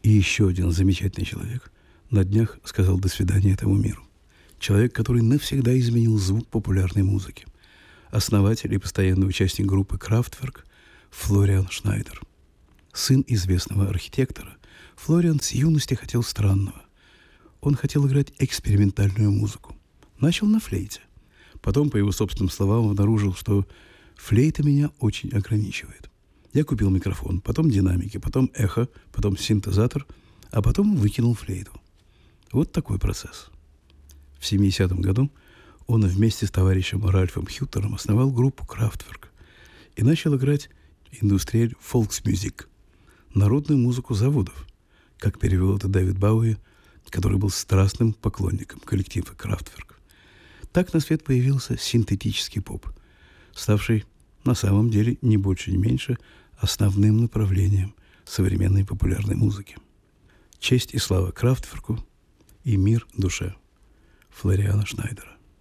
И еще один замечательный человек на днях сказал «до свидания» этому миру. Человек, который навсегда изменил звук популярной музыки. Основатель и постоянный участник группы «Крафтверк» Флориан Шнайдер. Сын известного архитектора, Флориан с юности хотел странного. Он хотел играть экспериментальную музыку. Начал на флейте. Потом, по его собственным словам, обнаружил, что флейта меня очень ограничивает. Я купил микрофон, потом динамики, потом эхо, потом синтезатор, а потом выкинул флейту. Вот такой процесс. В 70-м году он вместе с товарищем Ральфом Хьютером основал группу «Крафтверк» и начал играть индустриаль фолксмюзик, народную музыку заводов, как перевел это Дэвид Бауи, который был страстным поклонником коллектива «Крафтверк». Так на свет появился синтетический поп, ставший на самом деле не больше, не меньше основным направлением современной популярной музыки. Честь и слава Крафтверку и мир душе Флориана Шнайдера.